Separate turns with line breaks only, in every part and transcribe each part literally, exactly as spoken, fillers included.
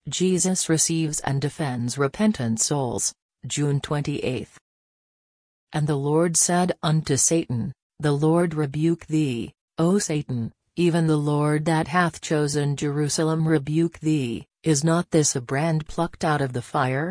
Jesus receives and defends repentant souls, June twenty-eighth. And the Lord said unto Satan, The Lord rebuke thee, O Satan, even the Lord that hath chosen Jerusalem rebuke thee. Is not this a brand plucked out of the fire?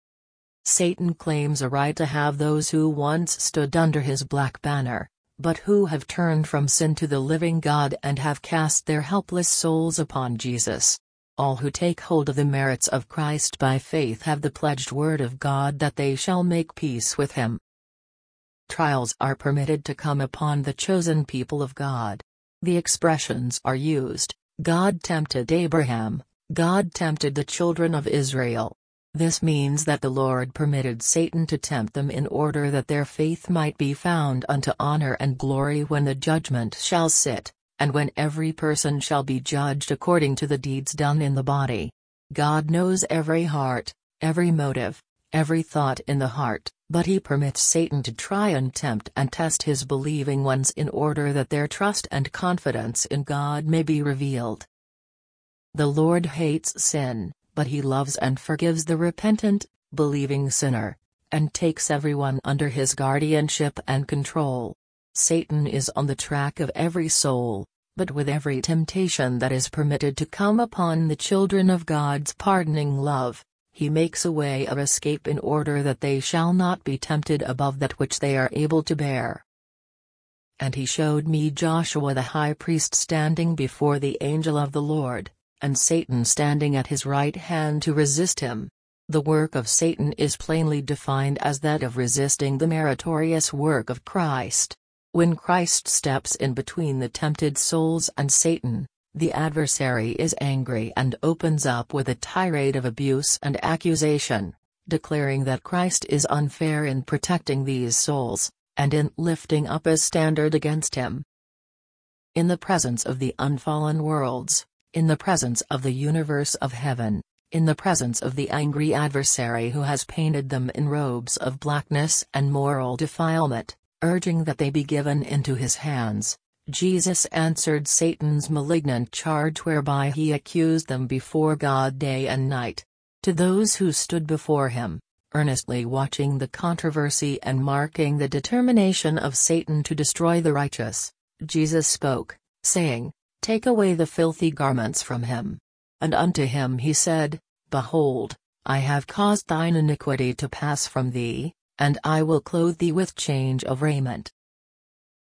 Satan claims a right to have those who once stood under his black banner, but who have turned from sin to the living God and have cast their helpless souls upon Jesus. All who take hold of the merits of Christ by faith have the pledged word of God that they shall make peace with him. Trials are permitted to come upon the chosen people of God. The expressions are used, God tempted Abraham, God tempted the children of Israel. This means that the Lord permitted Satan to tempt them in order that their faith might be found unto honor and glory when the judgment shall sit, and when every person shall be judged according to the deeds done in the body. God knows every heart, every motive, every thought in the heart, but he permits Satan to try and tempt and test his believing ones in order that their trust and confidence in God may be revealed. The Lord hates sin, but he loves and forgives the repentant, believing sinner, and takes everyone under his guardianship and control. Satan is on the track of every soul, but with every temptation that is permitted to come upon the children of God's pardoning love, he makes a way of escape in order that they shall not be tempted above that which they are able to bear. And he showed me Joshua the high priest standing before the angel of the Lord, and Satan standing at his right hand to resist him. The work of Satan is plainly defined as that of resisting the meritorious work of Christ. When Christ steps in between the tempted souls and Satan, the adversary is angry and opens up with a tirade of abuse and accusation, declaring that Christ is unfair in protecting these souls, and in lifting up a standard against him. In the presence of the unfallen worlds, in the presence of the universe of heaven, in the presence of the angry adversary who has painted them in robes of blackness and moral defilement, urging that they be given into his hands, Jesus answered Satan's malignant charge whereby he accused them before God day and night. To those who stood before him, earnestly watching the controversy and marking the determination of Satan to destroy the righteous, Jesus spoke, saying, Take away the filthy garments from him. And unto him he said, Behold, I have caused thine iniquity to pass from thee, and I will clothe thee with change of raiment.